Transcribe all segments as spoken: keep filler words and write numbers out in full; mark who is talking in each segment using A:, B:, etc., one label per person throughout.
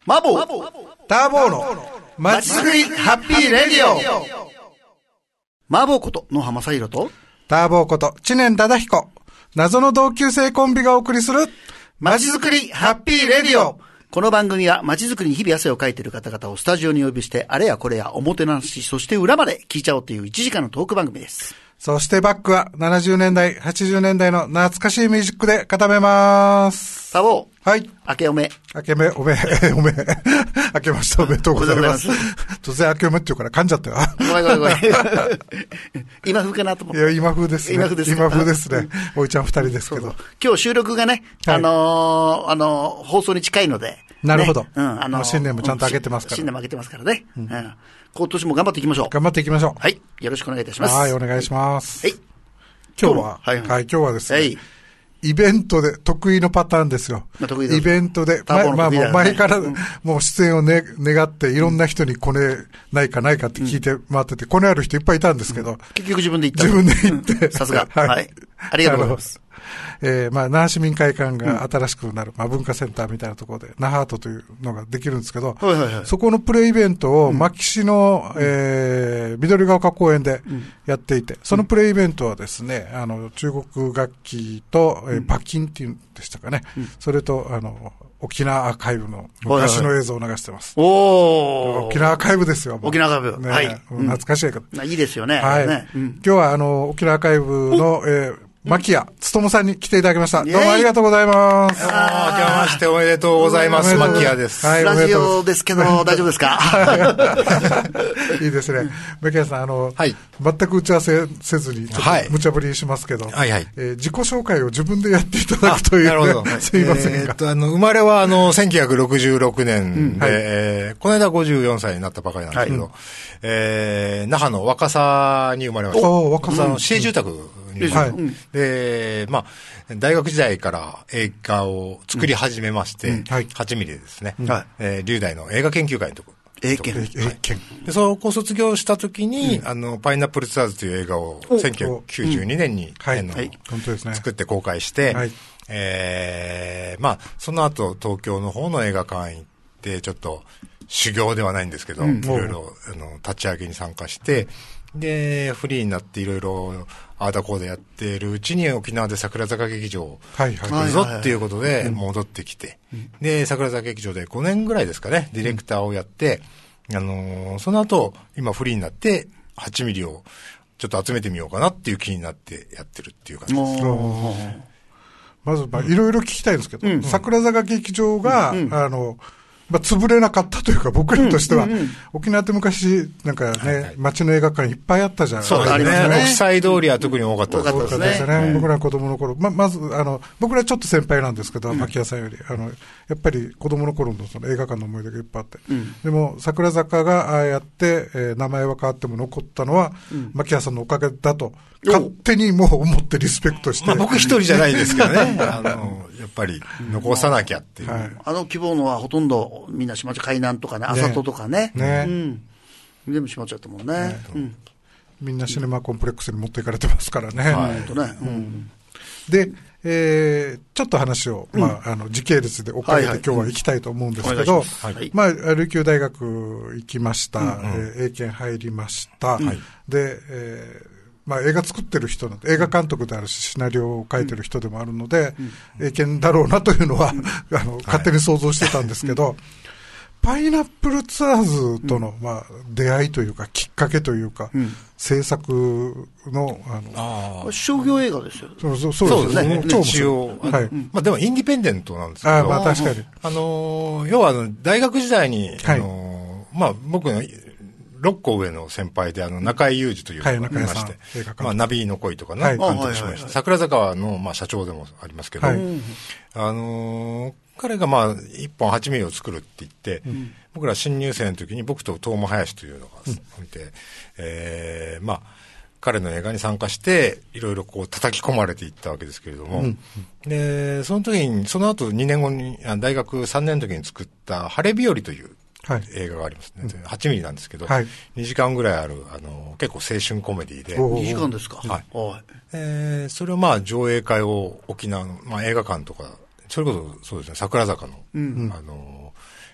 A: マボー
B: ターボーのまちづくりハッピーレディオ。
A: マーボーこと野浜さひろと
B: ターボーこと知念忠彦、謎の同級生コンビがお送りする
A: まちづくりハッピーレディオ。この番組はまちづくりに日々汗をかいている方々をスタジオにお呼びして、あれやこれやおもてなし、そして裏まで聞いちゃおうといういちじかんのトーク番組です。
B: そしてバックはななじゅうねんだい、はちじゅうねんだいの懐かしいミュージックで固めます。
A: サボー。
B: はい。
A: 明けおめ。
B: 明けめ、おめ、おめ、明けましておめでとうございます。突然明けおめって言うから噛んじゃったよ。
A: ごめんごめんごめん。今風かなと思って。
B: いや、今風ですね。
A: 今風です。
B: 今風ですね。おいちゃん二人ですけど。そうそう、今
A: 日収録がね、あのー、あのー、放送に近いので。
B: なるほど。
A: ね、うん、あのー、
B: 新年もちゃんと明けてますから。
A: 新年も明けてますからね。うん。うん、今年も頑張っていきましょう。
B: 頑張っていきましょう。
A: はい。よろしくお願いいたします。
B: はい、お願いします。
A: はい。
B: 今日は、はい、はい、今日はですね。はい。イベントで、得意のパターンですよ。
A: まあ、得意です。
B: イベントで、まあ、まあ、もう前からもう出演をね、願って、いろんな人にコネないかないかって聞いて回ってて、コネある人いっぱいいたんですけど。うん、
A: 結局自分で行った。
B: 自分で行って。
A: さすが。はい。ありがとうございます。
B: えー、まあ、那覇市民会館が新しくなる、うん、まあ、文化センターみたいなところで、那覇アートというのができるんですけど、
A: はいはいはい、
B: そこのプレイベントを、牧師の、うん、えー、緑が丘公園でやっていて、うん、そのプレイベントはですね、あの、中国楽器と、えー、馬琴っていうんでしたかね、うん、それと、あの、沖縄アーカイブの昔の映像を流してます。
A: はいはい、お
B: 沖縄アーカイブですよ。
A: 沖縄アーカイブ。
B: ね、
A: はい。
B: 懐かしいけど、
A: うん。いいですよね。
B: はい。
A: ね、
B: うん、今日は、あの、沖縄アーカイブの、えー牧谷勉さんに来ていただきました。どうもありがとうございます。
C: ああ、明けましておめでとうございます。牧谷です。
A: はい、ラジオですけど、大丈夫ですか？
B: いいですね。牧谷さん、あの、はい、全く打ち合わせせずに、ちょっと無茶ぶりしますけど、
C: はいはい、
B: えー、自己紹介を自分でやっていただくという、ね。なるほど。はい、すいませんが。えー、っ
C: と、あの、生まれは、あの、せんきゅうひゃくろくじゅうろくねんで、うん、はい、えー、この間ごじゅうよんさいになったばかりなんですけど、はい、えー、那覇の若狭に生まれました。
B: お若狭。
C: の市営住宅。はい、で、まあ、大学時代から映画を作り始めまして、うんうん、はい、はちミリでですね、はい、えー、龍大の映画研究会のところ。
A: 英検。
C: はい、で、そこを卒業したときに、うん、あの、パイナップルツアーズという映画をせんきゅうひゃくきゅうじゅうにねんに、うん、はい、本当ですね、作って公開して、はい、えー、まあ、その後東京の方の映画館行って、ちょっと修行ではないんですけど、うん、いろいろ、あの、立ち上げに参加して、で、フリーになっていろいろ、ああだこうでやっているうちに沖縄で桜坂劇場を来るぞっていうことで戻ってきて、で、桜坂劇場でごねんぐらいですかね、ディレクターをやって、あのー、その後、今フリーになって、はちミリをちょっと集めてみようかなっていう気になってやってるっていう感じです。
B: まず、まあ、いろいろ聞きたいんですけど、うん、桜坂劇場が、うん、あの、まあ、潰れなかったというか、僕らとしては、うんうんうん、沖縄って昔、なんかね、はいはい、街の映画館いっぱいあったじゃないですか。
C: そうですね。国際通りは特に多かったですね。
B: 多かったですね。僕ら子供の頃。ま、まず、あの、僕らちょっと先輩なんですけど、牧谷さんより、あの、やっぱり子供の頃のその映画館の思い出がいっぱいあって。うん、でも、桜坂がああやって、えー、名前は変わっても残ったのは、うん、牧谷さんのおかげだと、勝手にもう思ってリスペクトして。
C: まあ、僕一人じゃないですけどね。あの、やっぱり残さなきゃっていう。
A: はい、あの希望のはほとんどみんな島町海南とかね、あさととかね。
B: ね。
A: うん。全部島町だったもんね。ね、うん。
B: みんなシネマコンプレックスに持っていかれてますからね。
A: はい。本当ね。うん。
B: で、えー、ちょっと話を、うん、まあ、あの、時系列で追っかけて今日は行きたいと思うんですけど、はいはい、まあ、琉球大学行きました。うんうん、えー、英検入りました。はい、で、えーまあ、映画作ってる人なんで、映画監督であるし、シナリオを書いてる人でもあるので、うん、英検だろうなというのは、うん、あの、勝手に想像してたんですけど、はい、パイナップルツアーズとの、うん、まあ、出会いというか、きっかけというか、うん、制作の、あ
A: の、あ商業映画ですよ。
B: そうそうそうですね。
C: 超一応。はい。まあ、でも、インディペンデントなんですけど、
B: あまあ、確かに。
C: あの、要は、あの、大学時代に、あの、まあ、僕の、ろっこ上の先輩で、あの、中井裕二というのがいまして、まあ、ナビの恋とかね、監督しました。桜坂の、まあ、社長でもありますけど、あの、彼が、まあ、一本はちミリを作るって言って、僕ら新入生の時に僕と東間林というのがいて、えまあ、彼の映画に参加して、いろいろこう叩き込まれていったわけですけれども、で、その時に、その後にねんごに、大学さんねんの時に作った、晴れ日和という、はい、映画がありますね。うん、はちミリなんですけど、はい、にじかんぐらいある、あの、結構青春コメディで。
A: にじかんですか？
C: はい。えー、それをまあ上映会を沖縄の、まあ映画館とか、それこそそうですね、桜坂の、うん、あの、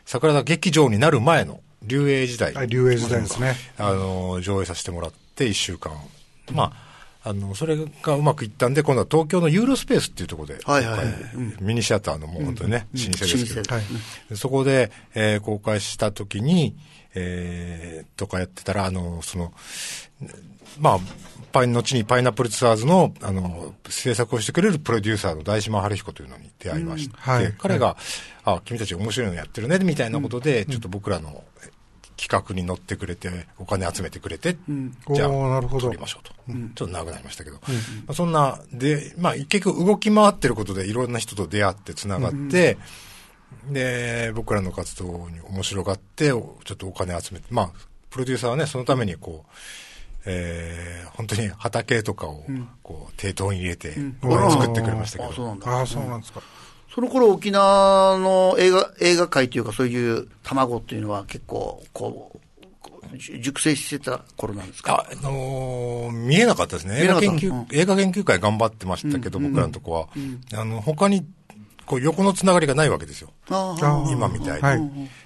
C: 桜田劇場になる前の龍英時代。
B: 龍英時代ですね。
C: あの、上映させてもらっていっしゅうかん。まあ、あの、それがうまくいったんで、今度は東京のユーロスペースっていうところで、はいはいはい、ミニシアターのもう本当にね、うん、老舗ですけど、はい、そこで、えー、公開したときに、えー、とかやってたら、あの、その、まあ、パイン、後にパイナップルツアーズの、あの、制作をしてくれるプロデューサーの大島春彦というのに出会いまして、うんはい、彼が、はい、あ、君たち面白いのやってるね、みたいなことで、うん、ちょっと僕らの企画に乗ってくれて、お金集めてくれて、うん、じゃあ、撮りましょうと。うん、ちょっと長くなりましたけど。うんまあ、そんな、で、まあ、結局動き回ってることでいろんな人と出会って繋がって、うん、で、僕らの活動に面白がって、ちょっとお金集めて、まあ、プロデューサーはね、そのためにこう、えー、本当に畑とかをこう抵当に入れて作ってくれましたけど、うん、あ, そうなんだ
B: あそうなんですか。
A: その頃沖縄の映画映画界というかそういう卵っていうのは結構こう熟成してた頃なんですか。
C: あ、あのー、見えなかったですね。映画研究、うん、映画研究会頑張ってましたけど、うん、僕らのとこは、うん、あの他にこう横のつながりがないわけですよ。あ今みたいに。はい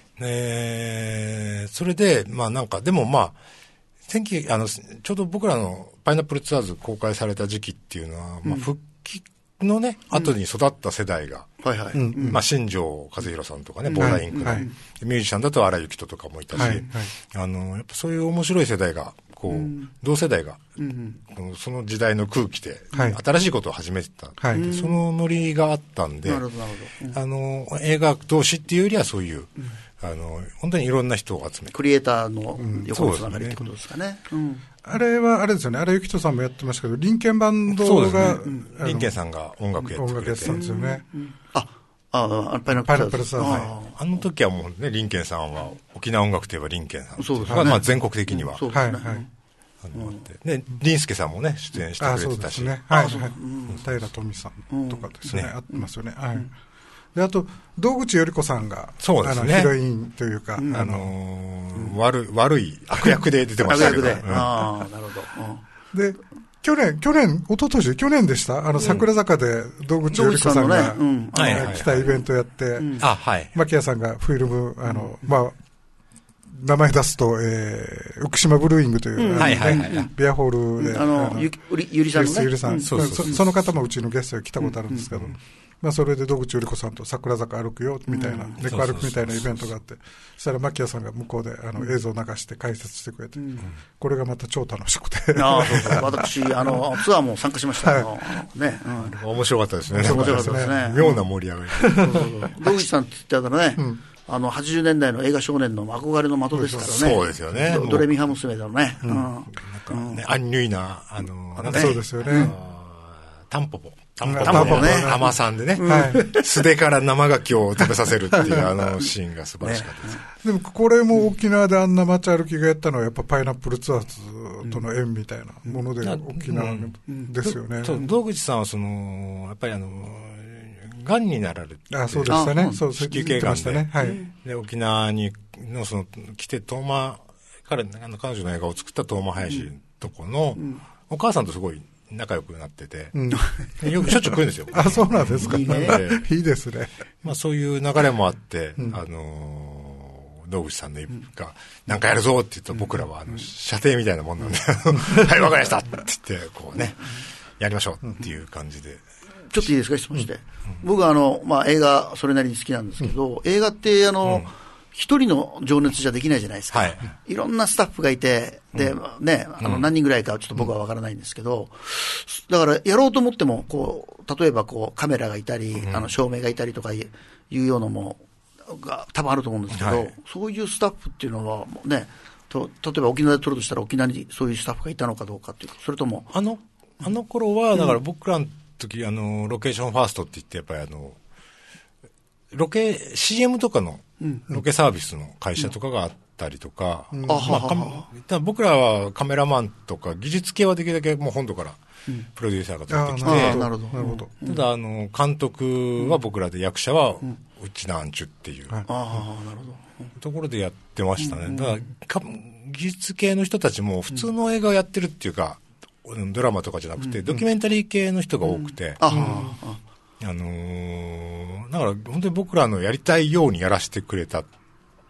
C: えー、それでまあなんかでもまあ。あのちょうど僕らのパイナップルツアーズ公開された時期っていうのは、うんまあ、復帰のね、うん、後に育った世代が、はいはいまあ、新庄和弘さんとかね、ボーダーインクの、はい、ミュージシャンだと荒井由紀人とかもいたし、はいはい、あのやっぱそういう面白い世代がこう、うん、同世代が、うん、その時代の空気で、はい、新しいことを始めてた、はい、そのノリがあったんで、なるほどなるほど、うん、あの映画同士っていうよりはそういう、うんあの本当にいろんな人を集めて
A: クリエイターの横のつながりってことですかね、うんね
B: うん、あれはあれですよね。荒井由紀人さんもやってましたけどリンケンバンドが、ねうん、
C: リンケンさんが音楽やってくれて音楽やってたんですよね、
A: うんうん、ああパイナップルさん
C: あ, あの時はもうねリンケンさんは沖縄音楽といえばリンケンさんそうです、ねまあ、全国的には、うん、そうですね、はいはいで林助さんもね出演してくれてたし、ねはいはい
B: うん、平富さんとかですね、うん、あってますよね、はいうんであと堂口頼子さんが
C: そうですね、
B: あのヒロインというか、
C: うんあのーうん、悪, 悪い悪役で出てましたけど悪役で、うん、あ
B: あなるほど、うん、で去年去年一昨年去年でしたあの桜坂で堂口頼子さんが、うん、来たイベントやって、うん、あはい牧谷さんがフィルムあの、うん、まあ名前出すと、えー、福島ブルーイングという、うんはいはいはい、ビアホールで、うん、あの
A: ゆゆりさんのね
B: ゆりさん、うん、そうそうそうそ, その方もうちのゲストに来たことあるんですけど、うんうんまあ、それで戸口頼子さんと桜坂歩くよみたいな、猫、うん、歩くみたいなイベントがあって、そしたら牧谷さんが向こうであの映像を流して解説してくれて、うん、これがまた超楽しくて
A: あそうそう私あのツアーも参加しました、はいね
C: うん、面白かったですね。
A: 面白かったですね。
C: 妙な盛り上がり
A: 戸口さんって言ったらね、うんあのはちじゅうねんだいの映画少年の憧れの的ですからね。
C: そうですよね。
A: ド, ドレミハ娘だのね。うん。なん
C: かね、アンニュイな、あの、
B: ね、そうですよね。
C: タンポポ。タンポポね。甘さんでね、はい。素手から生牡蠣を食べさせるっていうあのシーンが素晴らしかったです。ね、
B: でもこれも沖縄であんな街歩きがやったのはやっぱパイナップルツアーズとの縁みたいなもので沖縄ですよね。
C: そう、堂口さんはその、やっぱりあの、がんになられて、
B: あそうでしたね。そう、
C: 子宮頸がんで、ねはい、で沖縄にのその来て東馬彼あの彼女の映画を作った東馬林とこの、うん、お母さんとすごい仲良くなってて、うん、よくしょっちゅう来るんですよ。
B: あそうなんですか。いいね。いいですね。
C: まあそういう流れもあって、うん、あの堂口さんのがなんかやるぞって言うと僕らはあの射程みたいなもんなんで、うん、はいわかりましたって言ってこうねやりましょうっていう感じで。
A: ちょっといいですか質問して、うん、僕はあの、まあ、映画それなりに好きなんですけど、うん、映画ってあの、うん、一人の情熱じゃできないじゃないですか、はい、いろんなスタッフがいてで、うんね、あの何人ぐらいかちょっと僕は分からないんですけど、うん、だからやろうと思ってもこう例えばこうカメラがいたり、うん、あの照明がいたりとかいうようなものが多分あると思うんですけど、はい、そういうスタッフっていうのはねと例えば沖縄で撮るとしたら沖縄にそういうスタッフがいたのかどうかっていうかそれとも
C: あのあの頃はだから僕らの時あのロケーションファーストって言ってやっぱりあのロケ シーエム とかのロケサービスの会社とかがあったりとか、うんまあ、か僕らはカメラマンとか技術系はできるだけもう本土からプロデューサーが出てきて、うん、なるほどただあの監督は僕らで役者はうちなんちゅっていう、うん、あなるほどところでやってましたね、うん、だから技術系の人たちも普通の映画をやってるっていうか、ドラマとかじゃなくて、うん、ドキュメンタリー系の人が多くて、うん、あ、うん、あのー、だから本当に僕らのやりたいようにやらせてくれたっ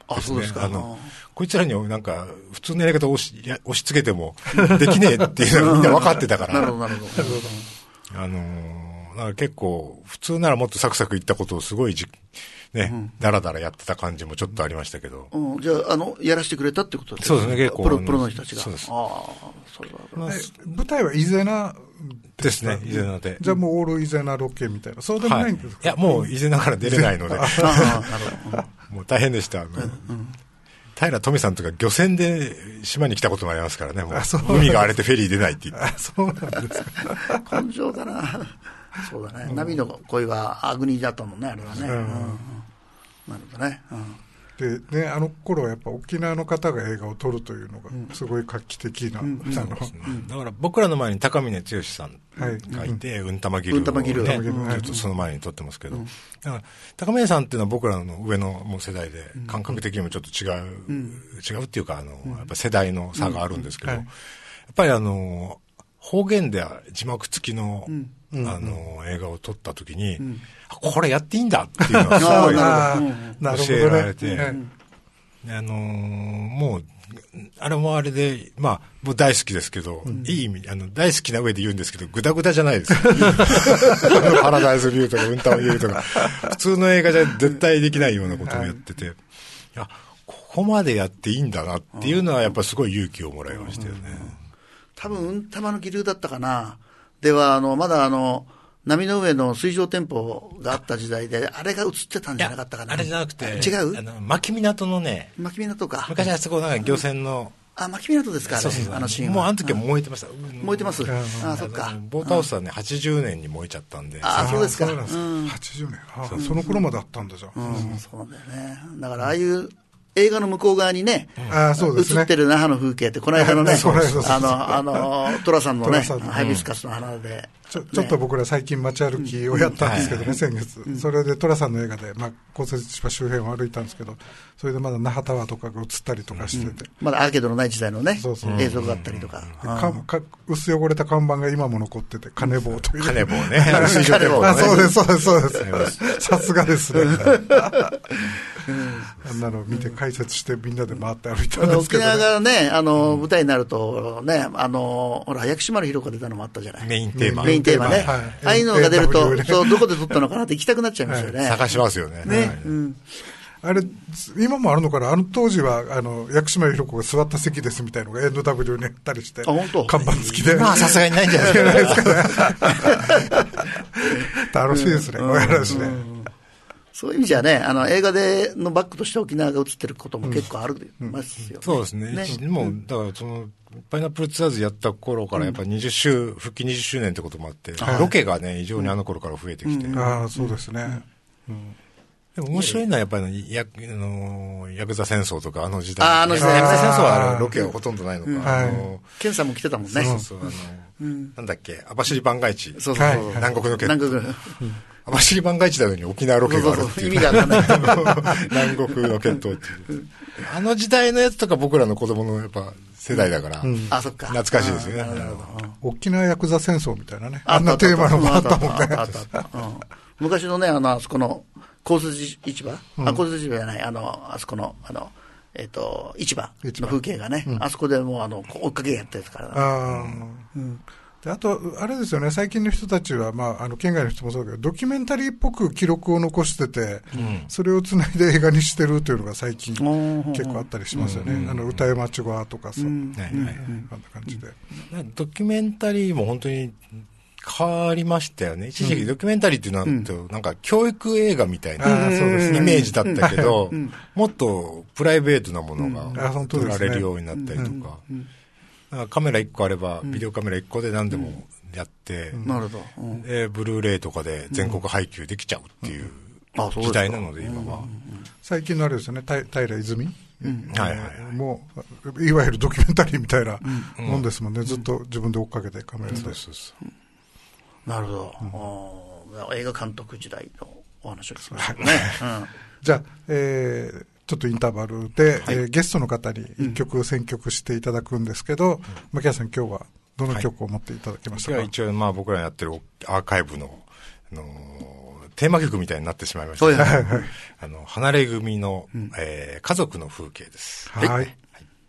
A: あ、そうですか。
C: あの、こいつらになんか、普通のやり方を押し、押し付けても、できねえっていうのがみんな分かってたから。
A: なるほど、なるほど。
C: あのー、だから結構、普通ならもっとサクサクいったことをすごいじ、ね、うん、だらだらやってた感じもちょっとありましたけど。
A: うん、じゃあ、あの、やらせてくれたってことです
C: か？そうですね、結構。
A: プロ、プロの人たちが。
C: そうです。
A: ああ、それは。
B: 舞台はイゼナ
C: ですね、イゼナで。
B: じゃあもうオールイゼナロケみたいな。そうでもないんですか？
C: はい、いや、もうイゼナから出れないので。
A: ああ、なるほど。
C: もう大変でした。うんうん平富さんとか漁船で島に来たこともありますからね、もう海が荒れてフェリー出ないって言って。
B: あ、そうなんです
A: か。根性だな。そうだね。ナビの恋はアグニだったもんね、あれはね。うんうん、なるほどね。うん
B: でね、あの頃はやっぱ沖縄の方が映画を撮るというのがすごい画期的な、うんうん、あの、
C: うん、だから僕らの前に高峰剛さんがいて、はい、うんたまギルを、ね、うんたまギル、ね、ちょっとその前に撮ってますけど、うん、だから高峰さんっていうのは僕らの上のもう世代で感覚的にもちょっと違う、うん、違うっていうかあの、やっぱ世代の差があるんですけど、うんはい、やっぱりあの方言で字幕付きの、うんあの、うん、映画を撮った時に、うん、これやっていいんだっていうのはすごい教えられて、ねうん、あのー、もう、あれもあれで、まあ、もう大好きですけど、うん、いい意味、あの、大好きな上で言うんですけど、グダグダじゃないですよ。パラダイスビューとか、ウンタービューとか、普通の映画じゃ絶対できないようなことをやってて、いや、ここまでやっていいんだなっていうのは、やっぱすごい勇気をもらいましたよね。
A: 多分、うんたまの気流だったかな。では、あの、まだあの、波の上の水上店舗があった時代で、あれが映ってたんじゃなかったかな。
C: あれじゃなくて、
A: 違う？
C: あの、牧港のね、
A: 牧港か。
C: 昔あそこなんか漁船の、
A: うん、あ、牧港ですか、
C: そうそうそう
A: あのシーンは。
C: もうあの時は燃えてました。
A: 燃えてます。ああ、そっか。
C: ボートハウスはね、はちじゅうねんに燃えちゃったんで。
A: ああ、そうですか。
B: そうなんですか。うん、はちじゅうねん。ああ、その頃まであったんだじゃん。
A: うん、うん、そうなんだよね。だからああいう映画の向こう側にね、
B: ああそうですね、
A: 映ってる那覇の風景って、この間のね、あの、あの、寅さんのね、ハイビスカスの花で。
B: ちょ, ちょっと僕ら最近街歩きをやったんですけどね、うん、先月、うん、それで寅さんの映画で、まあ、公設市場周辺を歩いたんですけど、それでまだ那覇タワーとかが映ったりとかしてて、うん、
A: まだアーケードのない時代のね、そうそう映像があったりとか、
B: うん、かか薄汚れた看板が今も残ってて、金棒という、
C: 金棒ね、水上店舗ね、
B: あ、そうです、そうです、そうです、さすがですね。あんなの見て解説してみんなで回って歩いたんですけど、ね、
A: 沖縄がね、あの舞台になるとね、あのほら薬師丸ひろ子出たのもあったじゃない、
C: メインテーマ、
A: メインテーマね、はい、ああいうのが出ると、そうどこで撮ったのかなって行きたくなっちゃいますよね。
C: はい、探しますよね。
A: ね、はいうん、
B: あれ今もあるのかな、あの当時はあの薬師丸ひろ子が座った席ですみたいなのが エヌダブリュー にあったりして、看板付きで、
C: まあさすがにないんじゃないですかね。
B: 楽しいですね、こういう話ね。
A: そういう意味じゃね、あの映画でのバックとして沖縄が映ってることも結構あるますよね、
C: うんうん、そうですね。ねもうだからそのパイナップルツアーズやった頃からやっぱにじゅっ周、復帰にじゅっ周年ってこともあって、うん、ロケがね異常にあの頃から増えてきて、
B: うん、ああそうですね。
C: うん、でも面白いのはやっぱりヤク、あのヤクザ戦争とかあの時代、
A: ああの時代
C: ヤクザ戦争はロケはほとんどないのか、うん、
A: あのケンさんも来てたもんね。
C: そうそうあの、うん、なんだっけ網走番外地、
A: そうそうそう、
C: 南国の決
A: 闘。
C: 網走番外地なのに沖縄ロケがあるっていう。
A: 意味がわかんない。
C: 南国の決闘っていう。あの時代のやつとか僕らの子供のやっぱ世代だから、うん、
A: あ、そっか。
C: 懐かしいですよね。
B: 沖縄ヤクザ戦争みたいなね。あんなテーマのもあったもんね。
A: 昔のね、あの、あそこの、交通市場、うん、あ、交通市場じゃない、あの、あそこの、あの、えっ、ー、と、市場の風景がね、うん、あそこでもう、あの、追っかけやったやつから、ね。あ
B: うんあと、あれですよね、最近の人たちは、まあ、あの県外の人もそうだけど、ドキュメンタリーっぽく記録を残してて、うん、それをつないで映画にしてるというのが最近、結構あったりしますよね、うん、あの歌い町語とかさ、うん、あんな感じで。
C: ドキュメンタリーも本当に変わりましたよね。一時期ドキュメンタリーっていうのは、うん、なんか教育映画みたいな、うん、イメージだったけど、うん、もっとプライベートなものが撮られるようになったりとか。カメラいっこあれば、ビデオカメラいっこで何でもやって、
A: うん、なるほど、うん、
C: でブルーレイとかで全国配給できちゃうっていう時代なので、今は。
B: 最近のあれですよね、平泉、うん、はいはい、もういわゆるドキュメンタリーみたいなもんですもんね、うん、ずっと自分で追っかけてカメラで、うん、そうそうそう、
A: なるほど、うん、映画監督時代のお話を聞きましたね、
B: はいうん、じゃあ、えーちょっとインターバルで、はいえー、ゲストの方に一曲選曲していただくんですけど、うん、牧谷さん今日はどの曲を持っていただきましたか？
C: はい、一応まあ僕らやってるアーカイブの、あのー、 テーマ曲みたいになってしまいました、ね。はいはい、あの、離れ組の、うん、えー、家族の風景です。
B: はい。はい、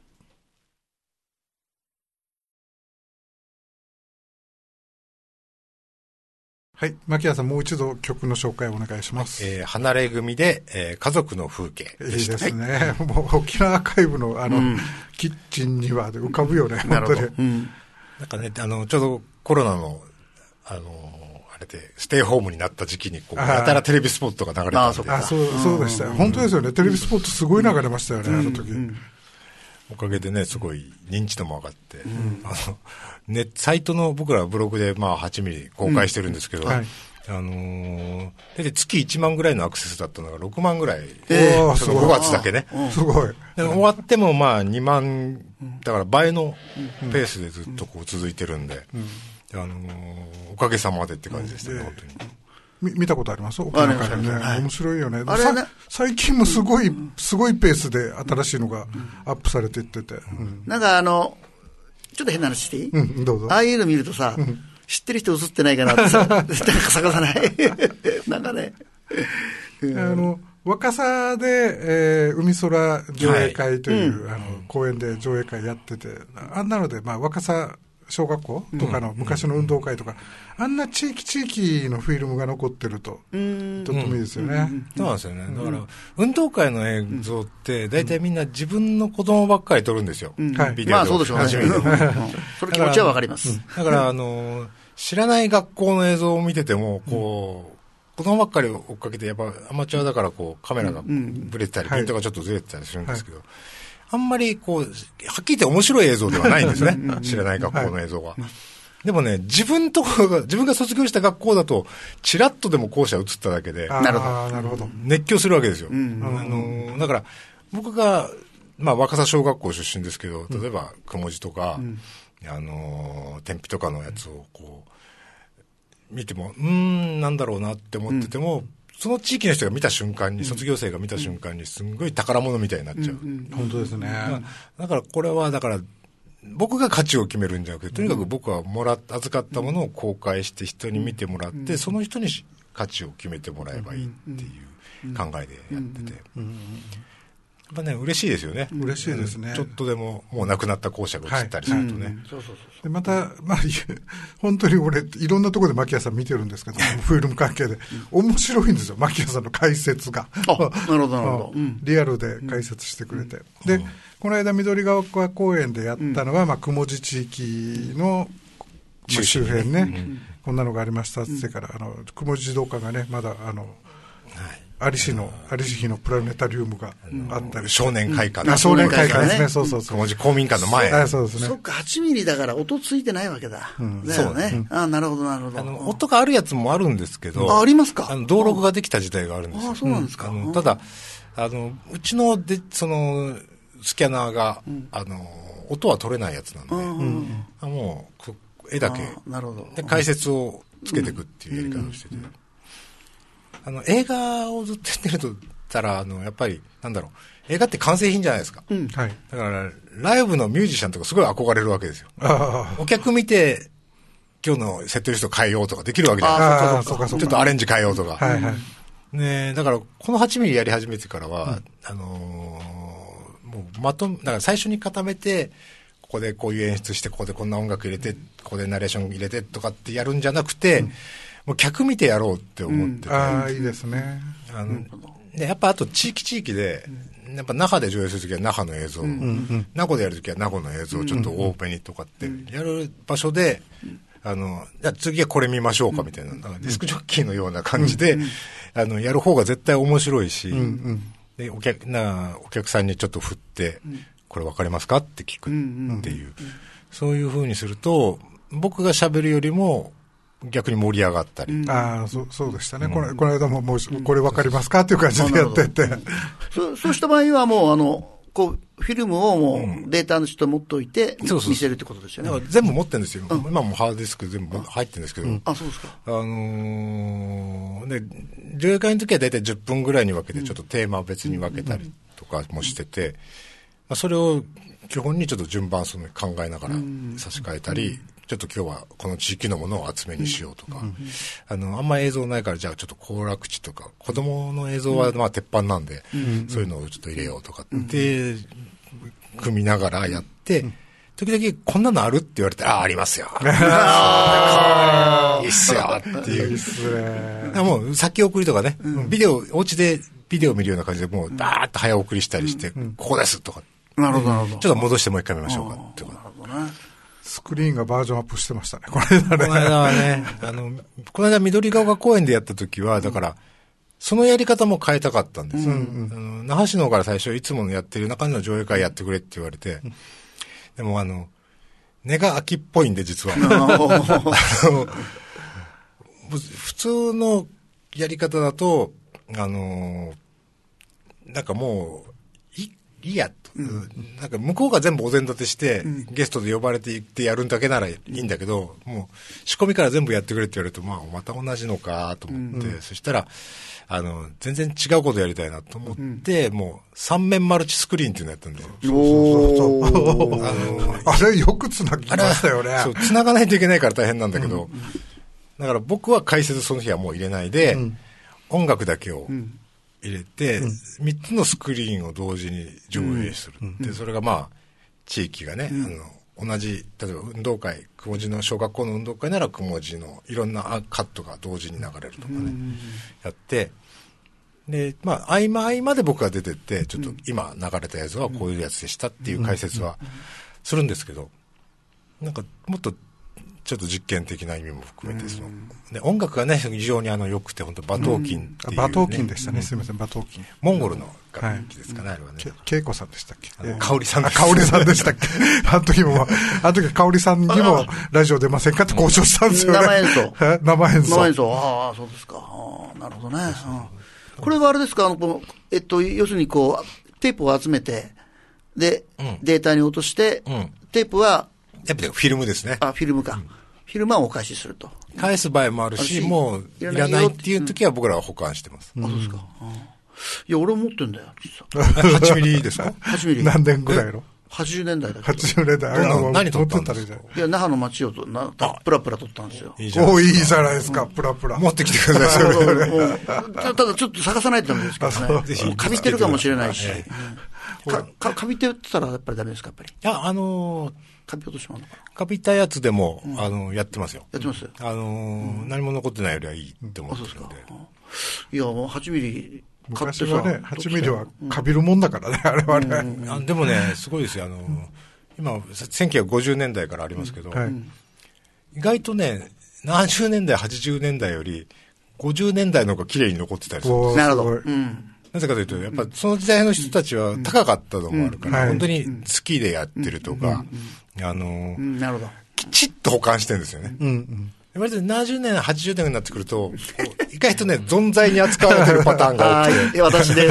B: はい。牧谷さん、もう一度曲の紹介をお願いします。
C: えー、離れ組で、えー、家族の風景でした。
B: いいですね。はい、もう沖縄アーカイブのあの、うん、キッチンには浮かぶよね、本当に。うん、
C: なんかね、あの、ちょうどコロナの、あの、あれで、ステイホームになった時期に、こう、やたらテレビスポットが流れたんで。
B: あ、そう、そうでしたよ。本当ですよね。テレビスポットすごい流れましたよね、あの時。
C: おかげでね、すごい認知度も上がって、うん、あの、ね、サイトの僕らブログでまあはちミリ公開してるんですけど、うんはい、あのー、で月いちまんぐらいのアクセスだったのがろくまんぐらい。えー、ごがつだけね。
B: すごい。
C: で終わってもまあにまん、だから倍のペースでずっとこう続いてるんで、うんうん、あのー、おかげさまでって感じでしたね、うん、本当に。
B: み見たことあります沖縄からね、はい、面白いよね。あれね、最近もすごい、うん、すごいペースで新しいのがアップされていってて、うん、
A: なんかあのちょっと変な話していい、
B: うん、どうぞ。
A: ああいうの見るとさ、うん、知ってる人映ってないかなってさなんか探さないなんかね、
B: うん、あの若狭で、えー、海空上映会という、はい、あの公園で上映会やってて、あんなので、まあ、若狭小学校とかの昔の運動会とか、うん、あんな地域地域のフィルムが残ってると、とってもいいですよね。うんうん、
C: そうなんですよね。だから、運動会の映像って、大体みんな自分の子供ばっかり撮るんですよ。
A: うん、ビデオで。まあそうでしょうね。それ気持ちはわかります。
C: だから、あの、知らない学校の映像を見てても、こう、子供ばっかり追っかけて、やっぱアマチュアだからこう、カメラがブレてたり、ピントがちょっとずれてたりするんですけど、はいはい、あんまりこう、はっきり言って面白い映像ではないんですね。知らない学校の映像は。はい、でもね、自分とこが、自分が卒業した学校だと、ちらっとでも校舎映っただけで、
B: なるほど。なるほど。
C: 熱狂するわけですよ。うん、あの、だから、僕が、まあ、若狭小学校出身ですけど、例えば、雲地とか、うん、あの、天日とかのやつをこう、見ても、うーん、なんだろうなって思ってても、うんその地域の人が見た瞬間に、卒業生が見た瞬間に、すんごい宝物みたいになっちゃう。うん
B: うん、本当ですね。
C: だからこれは、だから、僕が価値を決めるんじゃなくて、とにかく僕はもらっ、預かったものを公開して人に見てもらって、その人に価値を決めてもらえばいいっていう考えでやってて。やっぱね、嬉しいですよね。
B: 嬉しいですね。
C: ちょっとでも、もう亡くなった校舎が映ったりするとね。
B: で、また、まあ、本当に俺、いろんなところで牧谷さん見てるんですけど、フィルム関係で。面白いんですよ、牧谷さんの解説が。
A: あ、なるほど、なるほど。
B: リアルで解説してくれて。で、この間、緑川公園でやったのは、まあ、雲地地域の周辺ね、こんなのがありましたって言ってから、あの、雲地児童館がね、まだ、あの、有志の、有志碑のプラネタリウムがあったり。
C: 少年会館。
B: あ、少年会館ですね。そうそうそう。
C: 雲地公民館の前。
B: あ、そうですね。
A: そっか、はちミリだから音ついてないわけだ。そうね。あ、なるほど、なるほど。
C: あの、音があるやつもあるんですけど。
A: あ、ありますか。
C: あの、登録ができた時代があるんですよ。
A: あ、そうなんですか。
C: ただ、あの、うちので、その、スキャナーが、あの、音は取れないやつなんで、もう、絵だけ。
A: なるほど。
C: で、解説をつけていくっていうやり方をしてて。あの、映画をずっとやってるとったら、あの、やっぱり、なんだろう、映画って完成品じゃないですか。うん、はい。だから、ライブのミュージシャンとかすごい憧れるわけですよ。お客見て、今日のセットリスト変えようとかできるわけじゃないですか。ちょっとアレンジ変えようとか。はいはい。ねだから、このはちミリやり始めてからは、うん、あのー、もう、まとめ、だから最初に固めて、ここでこういう演出して、ここでこんな音楽入れて、ここでナレーション入れてとかってやるんじゃなくて、うんもう客見てやろうって思ってて、うん、
B: ああいいですね。
C: あのでやっぱあと地域地域で、やっぱ那覇で上映するときは那覇の映像、うん、名護でやるときは名護の映像をちょっと多めにとかってやる場所で、うん、あのじゃあ次はこれ見ましょうかみたいな、うん、なんかディスクジョッキーのような感じで、うん、あのやる方が絶対面白いし、うん、でお客なお客さんにちょっと振って、うん、これ分かりますかって聞くっていう、そういう風にすると僕が喋るよりも逆に盛り上がったり。
B: うん、ああ、そう、そうでしたね。うん、この、この間ももう、これ分かりますかっていう感じでやってて。うん、
A: そ, そうした場合はもう、あの、こう、フィルムをもうデータの人持っておいて、見せるってことですよね。
C: だから全部持ってるんですよ。うん、今もハードディスク全部入ってるんですけど。うん、
A: あ、そうですか。
C: あのー、で、上映会の時は大体じゅっぷんぐらいに分けて、ちょっとテーマを別に分けたりとかもしてて、まあ、それを基本にちょっと順番その考えながら差し替えたり、 ちょっと今日はこの地域のものを厚めにしようとか、うん、あの、あんま映像ないから、じゃあちょっと行楽地とか、子供の映像はまあ鉄板なんで、うん、そういうのをちょっと入れようとかって、うん、組みながらやって、うん、時々こんなのあるって言われて、ああ、ありますよ。いいっすよっていう。いいっすね。もう先送りとかね、うん、ビデオ、お家でビデオ見るような感じで、もうバーッと早送りしたりして、うん、ここですとか。
A: なるほど、なるほど。
C: ちょっと戻してもう一回見ましょうかってこと。なるほどね。
B: スクリーンがバージョンアップしてましたね、この間ね。
C: この間はね、あの、この間緑が丘公園でやった時は、だから、そのやり方も変えたかったんですよ。うんうん、あの那覇市の方から最初いつものやってる中の上映会やってくれって言われて、うん、でもあの、根が秋っぽいんで実は。あの普通のやり方だと、あの、なんかもう、いいやと、うん。なんか向こうが全部お膳立てして、うん、ゲストで呼ばれていってやるだけならいいんだけど、うん、もう仕込みから全部やってくれって言われると、まあまた同じのかと思って、うん、そしたら、あの、全然違うことやりたいなと思って、うん、もう三面マルチスクリーンっていうのやったんですよ。
B: おー。あの、あれよく繋ぎましたよね。
C: そう、繋がないといけないから大変なんだけど、うん、だから僕は解説その日はもう入れないで、うん、音楽だけを入れて、うん、みっつのスクリーンを同時に上映する。うん、で、それがまあ、地域がね、うん、あの、同じ、例えば運動会、くもじの小学校の運動会ならくもじのいろんなカットが同時に流れるとかね、うん、やって、で、まあ、合間合間で僕が出てって、ちょっと今流れたやつはこういうやつでしたっていう解説はするんですけど、なんかもっとちょっと実験的な意味も含めて、その、で、音楽がね、非常にあの良くて、本当馬頭琴っていう、ね
B: うん、馬頭琴でしたね、すみません、馬頭琴。
C: モンゴルの楽器ですかね、はい、あれはね。
B: 恵子さんでしたっけ？
C: 香織さん
B: です。香織さんでしたっけ？あの時も、あの時香織さんにもラジオ出ませんかって交渉したんですよね。
A: 生演奏。
B: 生演奏。
A: 生演奏。ああ、そうですか。ああ、なるほどね。これはあれですか、あの、この、えっと、要するにこう、テープを集めて、で、うん、データに落として、うん、テープは、
C: やっぱりフィルムですね。
A: あ、フィルムか。うん、フィルムはお返しすると。
C: 返す場合もあるし、もういらないっていう時は僕らは保管してます。
A: うん、あ、そうですか。うん、いや、俺持ってんだよ、実
C: は。はちミリですか ?
A: はち ミリ。
B: 何年ぐらいの ?
A: はちじゅう 年代だけど。
B: はちじゅうねんだい。あの、
C: 何撮ったんですか？
A: いや、那覇の街をと、な、プラプラ撮ったんですよ。
B: いいじゃないですか。お、いいじゃないですか、プラプラ。
C: 持ってきてくださ
A: い。ただちょっと探さないとダメですからね。ぜひ。かびてるかもしれないし。か、か、かびてたらやっぱりダメですか、やっぱり。
C: いや、あのー、
A: かび落としまうのかな。
C: かびたやつでも、うん、あの、やってますよ。
A: やってます。
C: あのーうん、何も残ってないよりはいいって思ってるんで。
A: いや、もうはちミリ。
B: 昔はね、はちミリはかびるもんだからね、うん、あれはね、
C: うんあ。でもね、すごいですよ。あのー、今、せんきゅうひゃくごじゅうねんだいからありますけど、うんはい、意外とね、ななじゅうねんだい、はちじゅうねんだいより、ごじゅうねんだいの方が綺麗に残ってたりするんですよ。
A: なるほど。うん
C: なぜかというと、やっぱその時代の人たちは高かったのもあるから、うんうん、本当に好きでやってるとか、うん、あの、うん、なるほど。きちっと保管してるんですよね。うんうん、割とななじゅうねん、はちじゅうねんになってくると、意外とね、存在に扱われてるパターンが多くて。
A: 私です。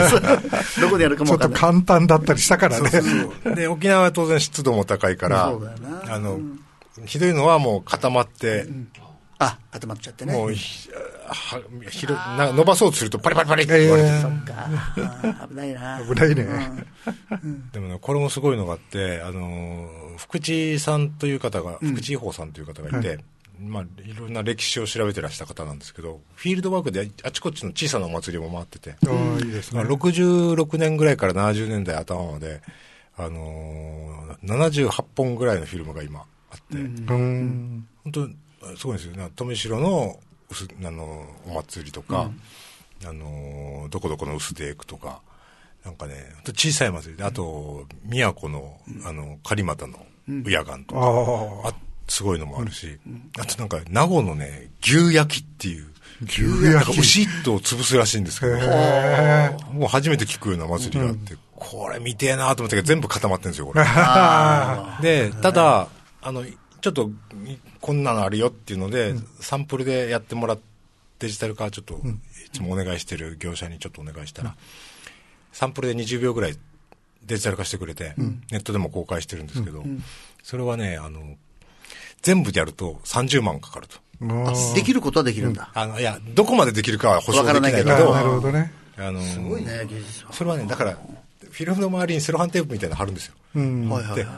A: どこでやるかも分かんない。
B: ちょっと簡単だったりしたからね。そうそう
C: そうで、沖縄は当然湿度も高いから、そうだよなあの、うん、ひどいのはもう固まって、うん
A: あ、固まっちゃってね。もう、ひ、
C: は、ひろ、な、伸ばそうとするとパリパリパリって言われて。
A: そっか。危ないな。
B: 危ないね。
C: うん、でもね、これもすごいのがあって、あの、福地さんという方が、福地宝さんという方がいて、うん、まあ、いろんな歴史を調べてらした方なんですけど、フィールドワークであちこちの小さなお祭りも回ってて、
B: うん、いいですね。
C: ろくじゅうろくねんぐらいからななじゅうねんだい頭まで、あのー、ななじゅうはっぽんぐらいのフィルムが今あって、うん、本当すごいですよね。富城の薄あのお祭りとか、うん、あのどこどこの薄手いくとか、なんかね、小さい祭りで、あと宮古のあの狩俣の宇野岩とか、うん、あすごいのもあるし、うん、あとなんか名護のね牛焼きっていう
B: 牛焼き
C: 牛一頭を潰すらしいんですけど、もう初めて聞くような祭りがあって、うん、これ見てえなと思ったけど全部固まってるんですよこれ。でただあのちょっとこんなのあるよっていうので、うん、サンプルでやってもらってデジタル化ちょっといつもお願いしてる業者にちょっとお願いしたら、うん、サンプルでにじゅうびょうぐらいデジタル化してくれて、うん、ネットでも公開してるんですけど、うん、それはねあの全部でやるとさんじゅうまんかかると。
A: できることはできるんだ。
C: うん、あのいやどこまでできるかは保証できないけど、
B: なるほどね。
A: あのすごいね技術は。
C: それはねだからフィルムの周りにセロハンテープみたいなの貼るんですよ。うん、で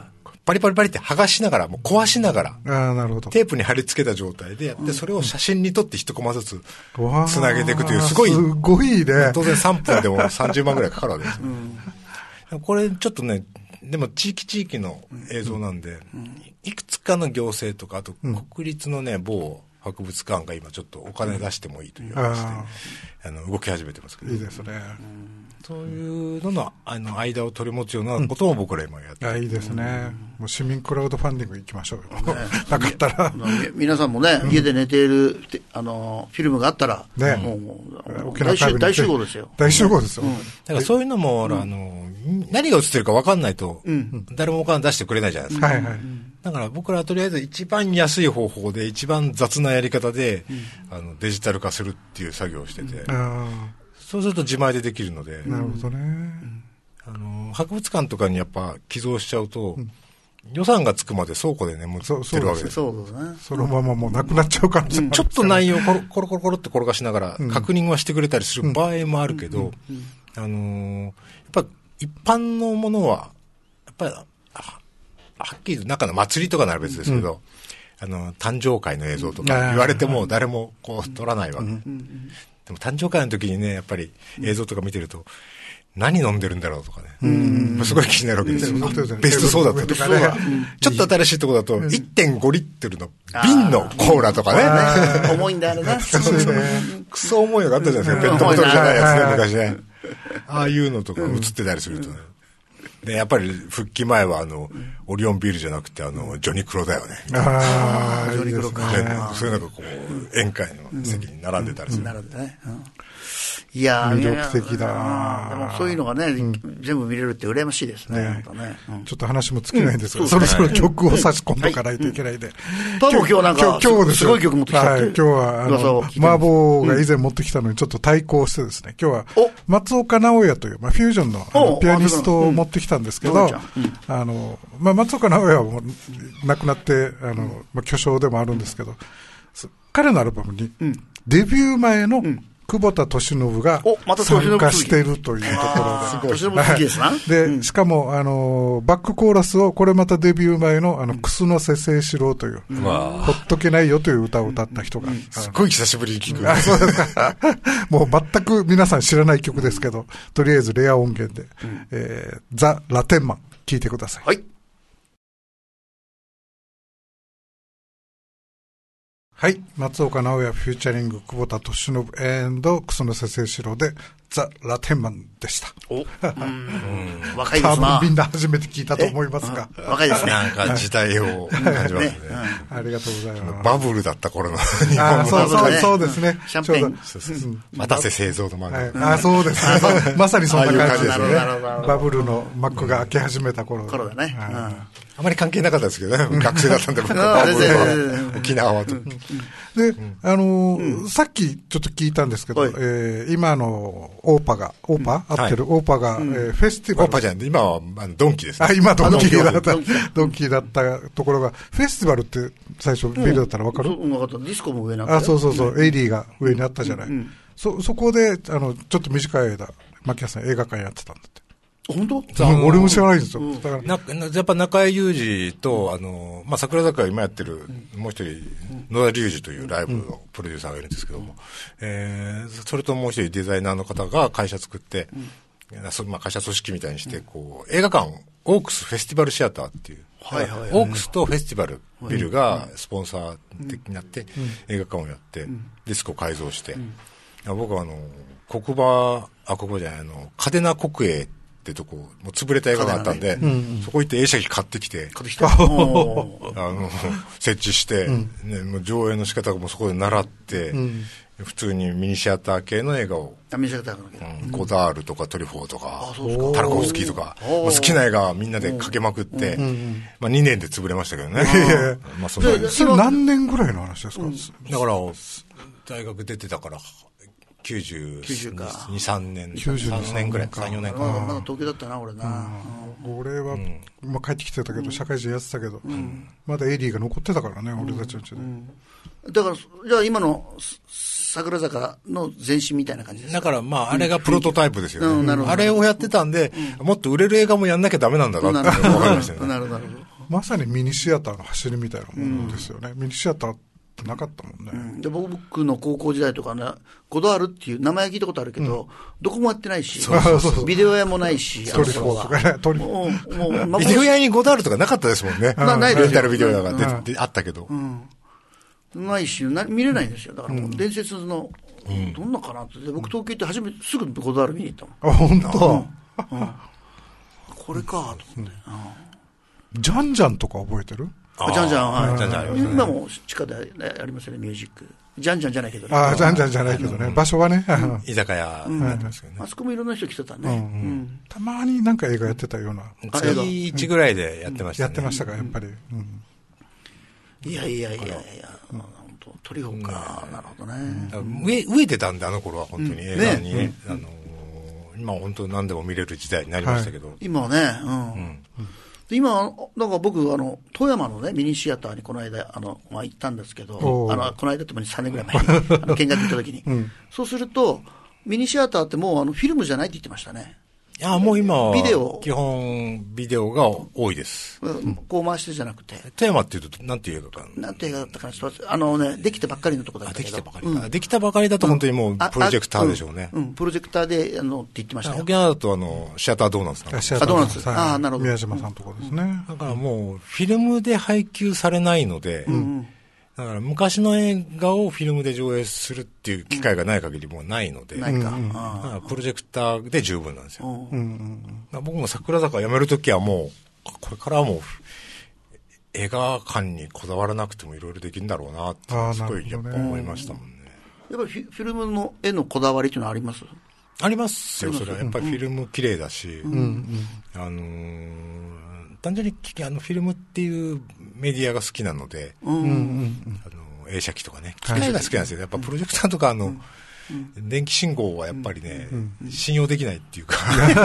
C: パリパリパリって剥がしながら、もう壊しながら、
B: あ、なるほど。
C: テープに貼り付けた状態でやって、それを写真に撮って一コマずつつなげていくという、すごい、
B: すごいね。
C: 当然さんぷんでもさんじゅうまんぐらいかかるわけですよ。うん、これちょっとね、でも地域地域の映像なんで、うん、いくつかの行政とか、あと国立のね、某博物館が今ちょっとお金出してもいいという話で、うん、あの動き始めてますけど。
B: いいですね。
C: そういうのの、あの間を取り持つようなことも僕ら今やってる、
B: うん、あ、いいですね。もう市民クラウドファンディング行きましょうよ。ね、なかったら。
A: 皆さんもね、家で寝ている、あの、フィルムがあったら、ね、もう、大集大集合ですよ。
B: 大集合ですよ。
C: うん、だからそういうのも、あの、何が映ってるか分かんないと、うん、誰もお金出してくれないじゃないですか。はいはい。だから僕らはとりあえず一番安い方法で、一番雑なやり方で、うん、あのデジタル化するっていう作業をしてて、うん、そうすると自前でできるので、
B: なるほどね。
C: あの博物館とかにやっぱ寄贈しちゃうと、うん、予算がつくまで倉庫で眠ってるわけです。
A: そうですね。
B: そのままもうなくなっちゃう可能性もある、
C: うん、ちょっと内容をコロコロコロコロって転がしながら確認はしてくれたりする場合もあるけど、あのー、やっぱ一般のものはやっぱりはっきり中の祭りとかなら別ですけど、うん、あの誕生会の映像とか言われても誰もこう撮らないわけ、うんうん、でも誕生会の時にねやっぱり映像とか見てると、何飲んでるんだろうとかね、うん、すごい気になるわけですよ。ベストソーダとかね、ちょっと新しいところだと いってんご リットルの瓶のコーラとかね、
A: 重いんだあれな。
C: そうそうクソ重いのがあったじゃないですか、ペットボトルじゃないやつね、昔ね。ああいうのとか映ってたりするとね。でやっぱり復帰前はあの、うん、オリオンビールじゃなくてあのジョニクロだよね。
B: ああ、
A: ジョニクロか。
C: そういうのがこう宴会の席に並んでたりする。
A: 並んでね。いや
B: 魅力的だ。
A: でもそういうのがね、うん、全部見れるって羨ましいですね。ね
B: ね、うん、ちょっと話も尽きないんですが、うん、そろそろ曲を差し込んでおかないといけないで。
A: 多分今日なんか今日すごい曲持ってきたって。
B: はい、今日はあの麻婆が以前持ってきたのにちょっと対抗してですね、今日は松岡直哉という、まあ、フュージョン の, あのピアニストを持ってきたんですけど、うん、あのまあ、松岡直哉はもう亡くなってあの、まあ、巨匠でもあるんですけど、彼のアルバムにデビュー前の、うん久保田利伸が参加しているというところで。
A: 利伸好きですな。
B: で、しかも、あの、バックコーラスを、これまたデビュー前の、あの、楠瀬誠志郎という、うん、ほっとけないよという歌を歌った人が。うんうん、
C: すごい久しぶりに聞く。
B: あ、そうですか。もう全く皆さん知らない曲ですけど、とりあえずレア音源で、うん、えー、ザ・ラテンマン、聴いてください。
A: はい。
B: はい。松岡直哉フューチャリング久保田利伸楠瀬誠志郎でザ・ラテンマンでした。
A: お、うん、若いですな。
B: 多分みんな初めて聞いたと思いますが。
A: 若いですね。
C: なんか時代を感じますね。ね、
B: うん、ありがとうございます。
C: バブルだった頃の日本
B: の。あ、そうそう、そうですね。
A: シャンペーン。
C: そうそうそう。待たせ製造の漫画。
B: はい、あ、そうですね。まさにそんな感じですね。バブルの幕が開け始めた頃。
A: 頃だね。
C: あまり関係なかったですけどね。学生だったんで、僕はバブルは沖縄はと。
B: で、あのー、さっきちょっと聞いたんですけど、えー、今のオーパが、オーパ、合ってる、オーパが、えー、フェスティバル。
C: オーパじゃん、今はあのドンキですね。
B: あ、今ドンキだった、ドンキだったところが、フェスティバルって最初ビルだったら分かる？
A: 分かった。ディスコも上にあった。
B: あ、そうそうそう、エイリーが上にあったじゃない。そ、そこで、あの、ちょっと短い間、牧谷さん映画館やってたんだって。
A: 本当？
B: 俺も知らないんですよ。うん、
C: だからなやっぱ中井裕二と、あの、まあ、桜坂今やってる、うん、もう一人、野田隆二というライブのプロデューサーがいるんですけども、うん、えー、それともう一人デザイナーの方が会社作って、うん、まあ、会社組織みたいにして、こう、映画館、オークスフェスティバルシアターっていう、はいはいはい、オークスとフェスティバルビルがスポンサー的になって、うん、映画館をやって、うん、ディスコを改造して、うん、僕はあの、国馬、あ、国馬じゃない、あの、嘉手納国営ってとこ、もう潰れた映画があったんで、ね、うん、そこ行って映写機買ってきて、買ってきてあの設置して、うんね、もう上映の仕方もそこで習って、うん、普通にミニシアター系の映画を、
A: ミニシアターの、
C: うん、ゴダールとかトリフォーとか、タルコフスキーとか、好きな映画みんなでかけまくって、まあ、にねんで潰れましたけどね。
B: まあ、それ何年ぐらいの話ですか？うん、
C: だから大学出てたからきゅうじゅうに、さんねん、さんねんぐらい、さん、よねんかな。
A: まだ東京だったな、俺な。
B: うん、俺は、うん、まあ帰ってきてたけど、社会人やってたけど、うん、まだエリーが残ってたからね、うん、俺たちのうちで、うん。
A: だから、じゃあ今の桜坂の前身みたいな感じですか？
C: だからまあ、あれがプロトタイプですよね。うん、あれをやってたんで、うん、もっと売れる映画もやんなきゃダメなんだなって思いましたね。
A: なるほど、なるほど。
B: まさにミニシアターの走りみたいなものですよね。うん、ミニシアターってなかったもんね。
A: うん、で僕の高校時代とかね、ゴダールっていう名前は聞いたことあるけど、うん、どこもやってないし、そうそうそう、ビデオ屋もないし、
B: トリコとかね、トリコ。
C: ビデオ屋にゴダールとかなかったですもんね。
A: なないですよ。
C: レンタルビデオ屋がで、うん、あったけど。
A: うんないしな、見れないんですよ。だからもう伝説の、うん、どんなかなって。僕東京行って初めてすぐゴダール見に行ったもん。
B: あ、本当。
A: うんうん、これか、と思って、うん。
B: ジャンジャンとか覚えてる？
A: あジャンジャン、はい。
C: ジャンジャンありますね。
A: 今も地下でありますよね、ミュージック。ジャンジャンじゃないけどね。
B: ああ、ジャンジャンじゃないけどね。場所はね。
C: 居酒屋なんですよね。
A: あそこもいろんな人来てたね。
B: たまになんか映画やってたような。
C: 月いちぐらいでやってましたね。
B: やってましたか、やっぱり。
A: いやいやいやいや、本当トリオか、なるほどね。
C: 飢え、飢えてたんで、あの頃は本当に映画にね。あの、今は本当何でも見れる時代になりましたけど。
A: 今はね、うん。今、なんか僕、あの、富山のね、ミニシアターにこの間、あの、まあ、行ったんですけど、あの、この間ってもさんねんぐらい前に、あの見学行った時に。そうすると、ミニシアターってもう、あの、フィルムじゃないって言ってましたね。
C: いや、もう今、
A: ビデオ。
C: 基本、ビデオが多いです。
A: うん、こう回してじゃなくて。
C: 富山っていうと、なんていう映画か
A: なんて映画だったかな、ちょっと、あのね、できたばっかりのとこだったけど。
C: できたばかりか、うん。できたばかりだと本当にもう、プロジェクターでしょうね。
A: うん、うん、プロジェクターで、あの、って言ってましたよ。
C: 沖縄だと、あの、シアタードーナツなんです。
B: あ、
A: ドーナツ。ああ、なるほど。
B: 宮島さんのところですね。
C: だからもう、フィルムで配給されないので、うんだから昔の映画をフィルムで上映するっていう機会がない限りもうないので、
A: ないか。
C: プロジェクターで十分なんですよ。うんうん、僕も桜坂辞めるときはもう、これからはもう、映画館にこだわらなくてもいろいろできるんだろうなって、すごいやっぱ思いましたもんね。
A: やっぱりフィルムの絵のこだわりっていうのはあります？
C: ありますよ、それは。やっぱりフィルム綺麗だし、うんうん、あのー、単純にあのフィルムっていうメディアが好きなので、うんうん、あの映写機とかね、機械が好きなんですよ。やっぱプロジェクターとかあの、うんうん、電気信号はやっぱりね、うんうん、信用できないっていうか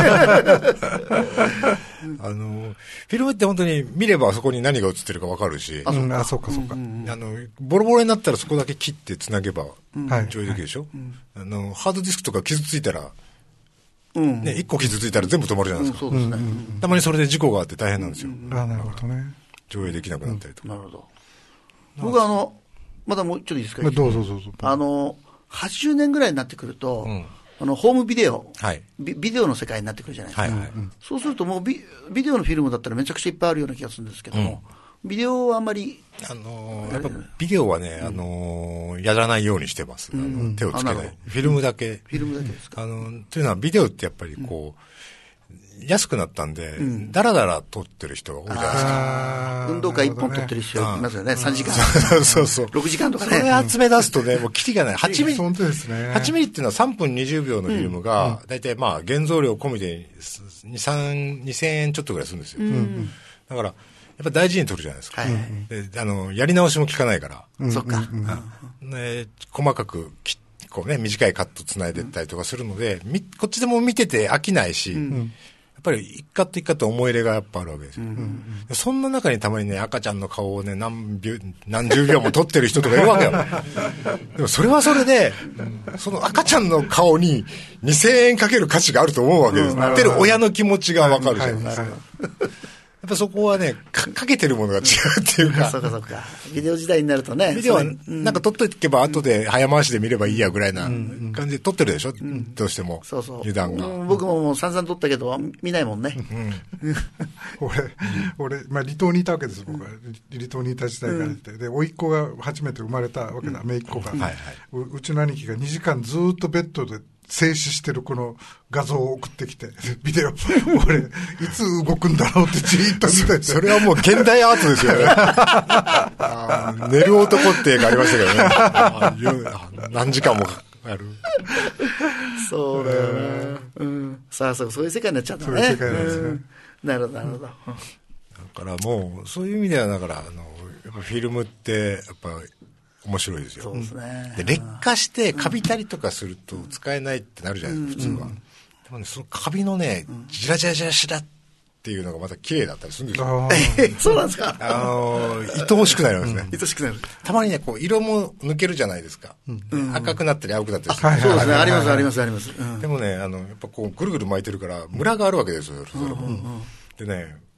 C: あのフィルムって本当に見ればそこに何が映ってるか分かるし、
B: あ、うん、あそうかそうか、
C: あのボロボロになったらそこだけ切ってつなげば上映できるでしょ、はいはい、あのハードディスクとか傷ついたらうんね、一個傷ついたら全部止まるじゃないですか、うんそうですね、たまにそれで事故があって大変なんですよ、うん、
B: あなるほどね、
C: 上映できなくなったりとか、
A: うん、なるほど。僕はあのまだもうちょっといいですか、
B: どうぞどうぞ。
A: あのはちじゅうねんぐらいになってくると、うん、あのホームビデオ、はい、ビ, ビデオの世界になってくるじゃないですか、はいはい、そうするともう ビ, ビデオのフィルムだったらめちゃくちゃいっぱいあるような気がするんですけども、うん、ビデオはあんまり
C: あのー、やっぱビデオはね、あのー、やらないようにしてます、うん、あの手をつけない、フィルムだけ、
A: フィルムだけですか。
C: あのというのはビデオってやっぱりこう、うん、安くなったんで、うん、だらだら撮ってる人が多いじゃないですか。
A: 運動会いっぽん撮ってる人いますよね、さんじかん、
C: そうそう
A: ろくじかんとかね。
C: それ集め出すとね、もうキリがない。はちミリ、
B: 本当ですね、
C: はちミリっていうのはさんぷんにじゅうびょうのフィルムが、だいたいまあ原造料込みでにせんえんちょっとぐらいするんですよ。うん、だからやっぱ大事に撮るじゃないですか。はい、であのやり直しも効かないから。
A: うん、そっか、
C: うんね。細かくきこうね短いカットつないでいったりとかするので、うん、こっちでも見てて飽きないし、うん、やっぱり一カット一カット思い入れがやっぱあるわけですよ。うん、そんな中にたまにね赤ちゃんの顔をね何秒何十秒も撮ってる人とかいるわけよ。でもそれはそれで、その赤ちゃんの顔ににせんえんかける価値があると思うわけです。言ってる親の気持ちがわかるじゃないですか。やっぱそこはね か, かけてるものが違うっていうか
A: そうかそうか。ビデオ時代になるとね、
C: ビデオはなんか撮っとけば後で早回しで見ればいいやぐらいな感じで撮ってるでしょ、うん、どうしても。
A: そうそう、
C: 油断が、
A: うん、僕ももう散々撮ったけど見ないもんね、
B: うん、俺俺、まあ、離島にいたわけです僕は、うん、離島にいた時代からいて、うん、で甥っ子が初めて生まれたわけだ、うん、姪っ子が、うんはいはい、う, うちの兄貴がにじかんずっとベッドで静止してるこの画像を送ってきて、ビデオ俺いつ動くんだろうってじーっと見てて
C: それはもう現代アートですよねあ寝る男って映画ありましたけどね何時間もやる
A: そうだよね、うん、さあそうそういう世界になっちゃったね。
B: そういう世界なんですね、うん、
A: なるほどなるほど。だ
C: からもうそういう意味ではだからあのやっぱフィルムってやっぱ面白いですよ。
A: そうですね。
C: で劣化してカビたりとかすると使えないってなるじゃないですか、うん、普通は、うん、でもねそのカビのねジラジラジラジラっていうのがまた綺麗だったりするんですよ。
A: そうなんですか。
C: あのー、愛おしくなりますね、
A: うん、愛しくなる。
C: たまにねこう色も抜けるじゃないですか、うん、赤くなったり青くなったりす
A: る、うん、そうですね、ありますありますあります、
C: うん、でもねあのやっぱこうぐるぐる巻いてるからムラがあるわけですよ、それも、うんうんうん、でね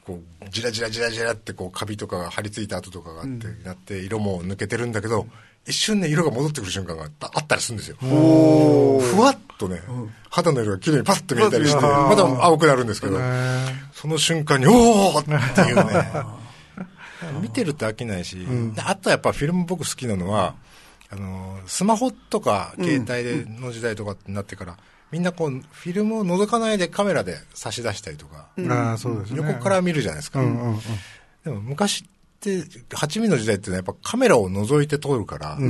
C: こう、じらじらじらじらってこう、カビとかが張り付いた跡とかがあって、うん、なって、色も抜けてるんだけど、一瞬ね、色が戻ってくる瞬間があったりするんですよ。ふわっとね、うん、肌の色が綺麗にパッと見えたりして、まだ青くなるんですけど、その瞬間に、おーっていうね、見てると飽きないし、うん、あとはやっぱフィルム僕好きなのは、あの、スマホとか携帯での時代とかになってから、うん、みんなこう、フィルムを覗かないでカメラで差し出したりとか、
B: うん、あそうですね、
C: 横から見るじゃないですか。うんうんうん、でも昔、ではちミリの時代ってのはやっぱカメラを覗いて撮るから、うんうん、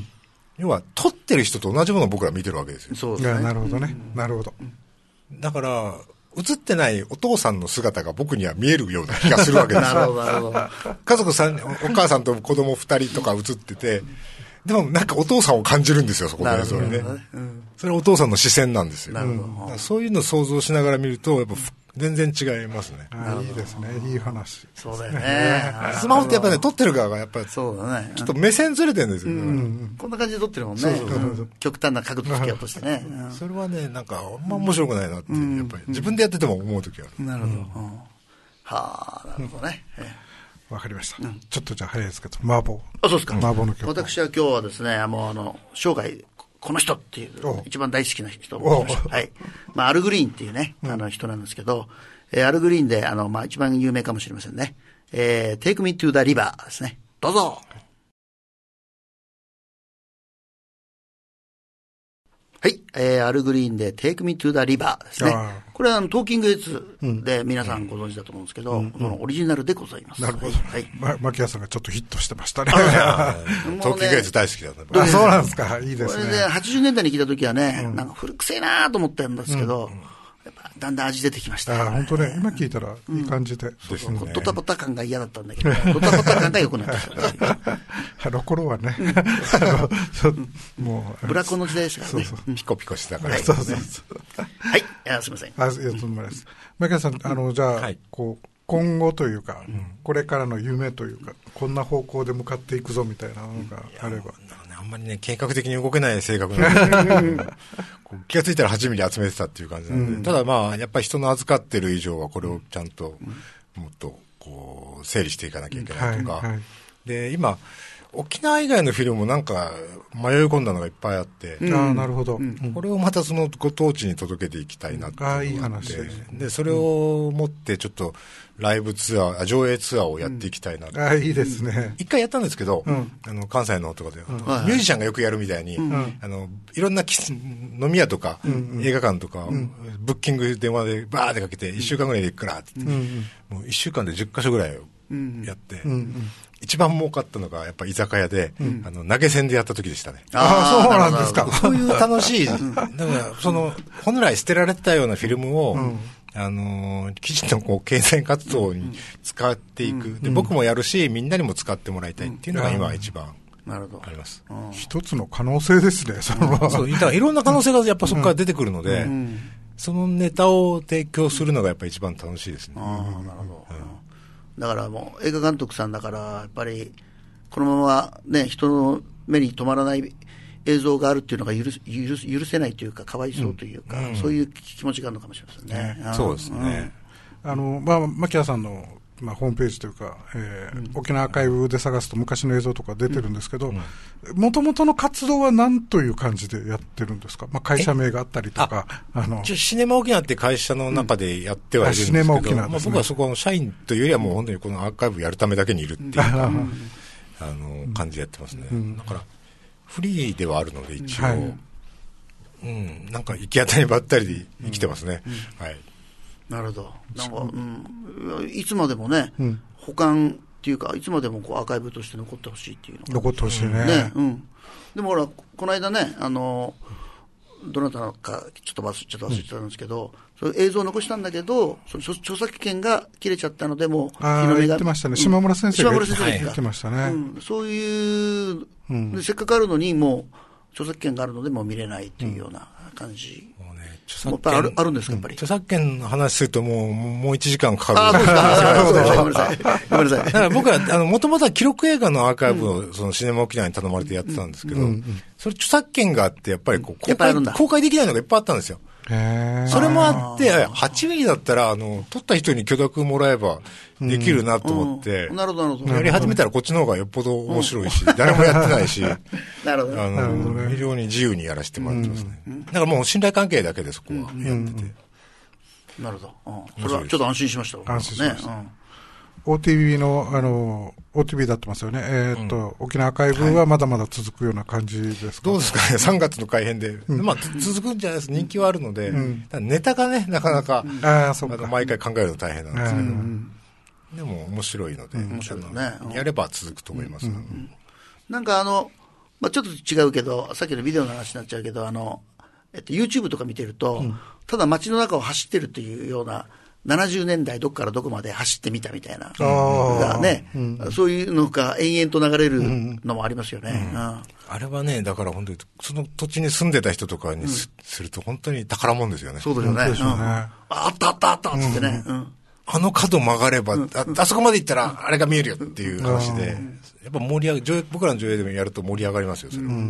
C: 要は撮ってる人と同じものを僕ら見てるわけですよ。
B: そうですね。いや、なるほどね、うん、なるほど。
C: だから映ってないお父さんの姿が僕には見えるような気がするわけですよ。
A: なるほどなるほど。
C: 家族さん、お母さんと子供ふたりとか映ってて、でもなんかお父さんを感じるんですよ、そこの映像にね。うん、それはお父さんの視線なんですよ。なるほど。そういうのを想像しながら見るとやっぱ全然違いますね。
B: あいいですね。いい話。
A: そうだよね。
C: スマホってやっぱね、撮ってる側がやっぱり、
A: そうだね。
C: ちょっと目線ずれてるんですよ、ねうんう
A: ん。こんな感じで撮ってるもんね。そうそうそうそう、極端な角度つけようとしてね。
C: それはね、なんかあんま面白くないなって、やっぱり自分でやってても思うときはある。
A: なるほど。うん、はあ、なるほどね。
B: わかりました、うん。ちょっとじゃあ早いですけど、麻婆。
A: あ、そうですか。
B: 麻婆の曲。
A: 私は今日はですね、もうあの、生涯、この人っていう、一番大好きな人を、はい。まあ、アルグリーンっていうね、あの人なんですけど、えー、アルグリーンで、あの、まあ、一番有名かもしれませんね。えー、Take Me to the River ですね。どうぞ。はい。えー、アルグリーンで Take Me to the River ですね。これはあの、トーキングヘッズで皆さんご存知だと思うんですけど、うん、このオリジナルでございます。
B: なるほど。はい。ま、牧谷さんがちょっとヒットしてましたね。
C: トーキングヘッズ大好きだった。
B: あ、そうなんですか。いいですね。
A: これではちじゅうねんだいに来た時はね、うん、なんか古くせえなと思ったんですけど、うんうん、やっぱだんだん味出てきました、ね。
B: あ、本当ね。今聞いたらいい感じで。うん、
A: そうそう。ドタバタ感が嫌だったんだけど、ドタバタ感が良くなってきた。
B: あの頃はね、
A: もうブラコンの時代ですからね。そうそう、
C: ピコピコしてたから。
A: はい、そうそうそう。はい、いやすみません。
B: あ、いやとんでもないです。牧谷さん、あのじゃあ、はい、こう今後というか、うん、これからの夢というか、こんな方向で向かっていくぞみたいなのがあれば。
C: あんまりね、計画的に動けない性格なんで、気がついたらはちミリ集めてたっていう感じなんで、うん、ただまあ、やっぱり人の預かってる以上はこれをちゃんと、もっとこう、整理していかなきゃいけないとか、はいはい、で、今、沖縄以外のフィルムもなんか迷い込んだのがいっぱいあって、
B: うん、ああ、なるほど、うん、
C: これをまたそのご当地に届けていきたいなっていうのがあって、ああ、いい話です。で、それを持ってちょっとライブツアー、上映ツアーをやっていきたいなって、うん、
B: ああ、いいですね。
C: 一回やったんですけど、うん、あの関西のとかで、うん、ミュージシャンがよくやるみたいに、うん、あのいろんな飲み屋とか、うん、映画館とか、うん、ブッキング電話でバーってかけていっしゅうかんぐらいで行くからって言って、うん、もういっしゅうかんでじゅっかしょぐらいやって、うんうん、一番儲かったのがやっぱ居酒屋で、うん、あの投げ銭でやった時でしたね。
B: ああ、そうなんですか。
C: そういう楽しい、だからその本来捨てられてたようなフィルムを、うん、あのきちんとこう経済活動に使っていく、うん、で僕もやるしみんなにも使ってもらいたいっていうのが今一番あります。
B: 一つの可能性ですね。その
C: そうだからいろんな可能性がやっぱそこから出てくるので、うん、そのネタを提供するのがやっぱり一番楽しいですね。
A: ああ、なるほど。うん、だからもう映画監督さんだからやっぱりこのままね人の目に留まらない映像があるっていうのが許す、許す、許せないというかかわいそうというか、うん、そういう気持ちがあるのかもしれませんね。
C: うん、そうですね。
B: うん、あのまあ牧谷さんのまあホームページというか、えーうん、沖縄アーカイブで探すと昔の映像とか出てるんですけど、もともとの活動は何という感じでやってるんですか。まあ会社名があったりとか、
C: ああのシネマ沖縄って会社の中でやってはいるんですけど、うん、シネマ沖縄ですね。まあ、僕はそこの社員というよりはもう本当にこのアーカイブやるためだけにいるっていうか、うん、あの感じでやってますね。うん、だからフリーではあるので一応、はい、うん、なんか行き当たりばったりで生きてますね。うんうん、はい。
A: なるほど。なんか、うん、いつまでもね、うん、保管っていうかいつまでもこうアーカイブとして残ってほしいっていうの
B: 残ってほしいね。
A: ね、うん。でもほらこの間ね、あのどなたかちょっと忘れちょっと忘れてたんですけど、うん、その映像を残したんだけど、その著作権が切れちゃったのでもう
B: ああ言ってましたね。島村先生が言ってましたね。
A: うん、そういう、うん、でせっかくあるのにもう著作権があるのでもう見れないというような感じ。うん、もうね、著作権あるあるんですかやっぱり。
C: 著作権の話するともうもういちじかんかかる。
A: ああそうですか。ごめんなさい。ごめんなさい。
C: だから僕はあの元々は記録映画のアーカイブをそのシネマ沖縄に頼まれてやってたんですけど、うんうんうん、それ著作権があってやっぱりこう公開公開できないのがいっぱいあったんですよ。 それもあって、はちミリだったら、あの、撮った人に許諾もらえばできるなと思って、
A: なるほど、なるほど。
C: やり始めたらこっちの方がよっぽど面白いし、誰もやってないし、
A: なるほど。
C: あの、非常に自由にやらせてもらってますね。だからもう信頼関係だけでそこはやってて。
A: なるほど。それはちょっと安心しました。
B: 安心しました。オーティービー の、あの、オーティービー だってますよね。えっと、沖縄アーカイブはまだまだ続くような感じですか？
C: どうですかね、さんがつの改編で。まあ、続くんじゃないですか、人気はあるので、ネタがね、なかなか、毎回考えるの大変なんですけど、でも面白いので、やれば続くと思います。
A: なんかあの、まあちょっと違うけど、さっきのビデオの話になっちゃうけど、あの、えっと、YouTube とか見てると、ただ街の中を走ってるというような、ななじゅうねんだいどこからどこまで走ってみたみたいながね、うん、そういうのが延々と流れるのもありますよね、うんうん、
C: あれはね、だから本当にその土地に住んでた人とかに す,、うん、すると本当に宝物ですよね。
A: そうですよね、うん、あったあったあったっつってね、うんうん、
C: あの角曲がれば、うん、あ, あそこまで行ったらあれが見えるよっていう話で、やっぱ盛り上げ、僕らの上映でもやると盛り上がりますよ、それは。うんうん、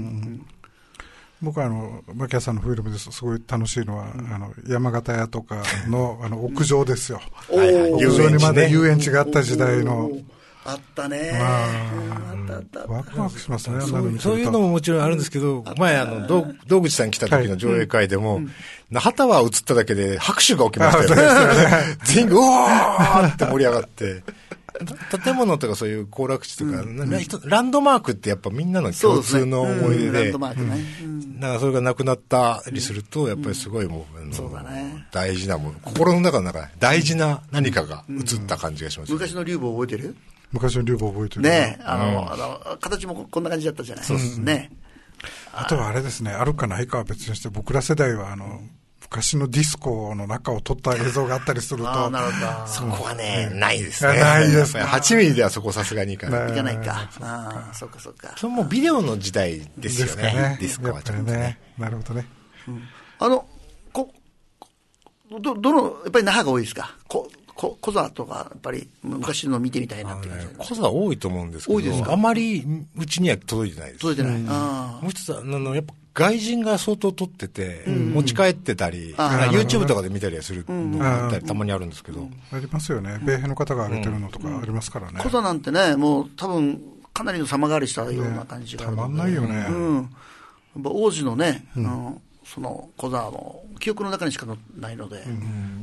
B: 僕はあの牧谷さんのフィルムですごい楽しいのは、うん、あの山形屋とか の, あの屋上ですよ、うん、屋上にまだ遊園地があった時代の
A: あったね、
B: まあ、あったあったワクワクしますね。
C: そう、そういうのももちろんあるんですけど、前あの道道口さん来た時の上映会でも、はい、那覇タワー映っただけで拍手が起きましたよね。全員がうわーって盛り上がって建物とかそういう行楽地とか、うん、ランドマークってやっぱみんなの共通の思い出で、でねうん、ランドマークね、うん、だからそれがなくなったりすると、やっぱりすごいもう、うん、そうだね、大事なもの、心の中の中大事な何かが映った感じがします、ね、
A: うん、昔の竜坊覚えてる？
B: 昔の竜坊覚えてる
A: ねえ、あの、うん、あの形もこんな感じだったじゃない。そうですね。
B: あとはあれですね、あるかないかは別にして、僕ら世代はあの昔のディスコの中を撮った映像があったりすると、
A: あ、なるほど、
C: そこはね、うん、ないですね。
B: ないです
C: ね。はちミリではそこさすがにいかない。
A: いかないか。ああ、そっかそっか。
C: それもビデオの時代ですよね。ねディスコはちょっとね。ね
B: なるほどね。
A: うん、あのこどどのやっぱり那覇が多いですか？ここ小座とかやっぱり昔の見てみたいなって感じ、ね、
C: 小座多いと思うんですけど、
A: 多いですか？
C: あまりうちには届いてないです。
A: 届いてない。うん、
C: あもう一つあのやっぱ外人が相当撮ってて、うん、持ち帰ってたり、YouTube とかで見たりするのがたまにあるんですけど、うん、
B: ありますよね。米兵の方が上げてるのとかありますからね。
A: 小座なんてね、もう多分かなりの様変わりしたような感じがあるので、
B: ね、たまんないよね。
A: うん、やっぱ王子のね、うん、あのその小座の記憶の中にしかないので、うん、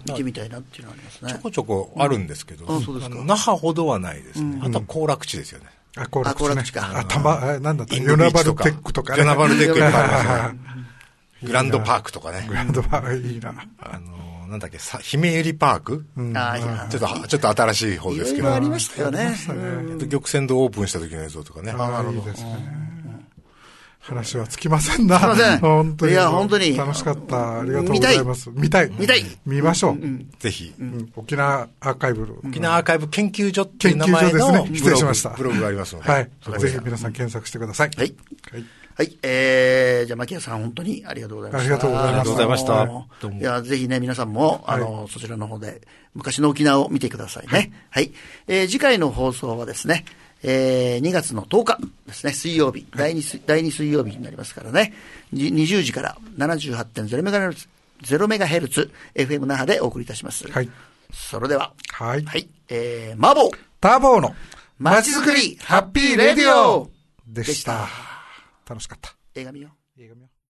A: 見てみたいなっていうのはありますね。
C: ちょこちょこあるんですけど、うん、あそうですか。那覇ほどはないですね。うん、あとは行楽地ですよね。
B: あ、行楽地、ね、
A: あ、行楽地か。
B: あ、たま、あ、なんだった、ヨナバルテックとか、
C: ね。ヨナバルテックいっぱいありますね。グランドパークとかね。
B: グランドパークいいな。
C: あの、なんだっけ、さ、姫ゆりパーク、うん、あちょっと、ちょっと新しい方ですけど。
A: いろいろありましたよね。
C: 玉泉堂オープンした時の映像とかね。
B: あ、なるほどですね。話はつきませんな。
A: すいません。
B: 本当に。
A: いや、本当に。
B: 楽しかった。ありがとうございます。見たい。
A: 見たい。
B: 見ましょう。
C: ぜひ。
B: 沖縄アーカイブ。
C: 沖縄アーカイブ研究所っていう名前の
B: 研究所ですね。失礼しました。
C: ブログがありますので。
B: はい。ぜひ皆さん検索してください。
A: はい。はい。えー、じゃあ、牧谷さん、本当にありがとうございました。
B: ありがとうございました。
C: ありがとうございました。
A: いや、ぜひね、皆さんも、あの、そちらの方で、昔の沖縄を見てくださいね。はい。えー、次回の放送はですね、えー、にがつのとおかですね、水曜日、はい、第2、第2水曜日になりますからね、にじゅうじから ななじゅうはちてんゼロ メガヘルツ、ゼロメガヘルツ、エフエム 那覇でお送りいたします。
B: はい。
A: それでは、
B: はい。
A: はい。えー、マボー。
B: ターボーの
A: まちづくりハッピーレディオ
B: でした。楽しかった。
A: 映画見よう。
B: 映画見よう。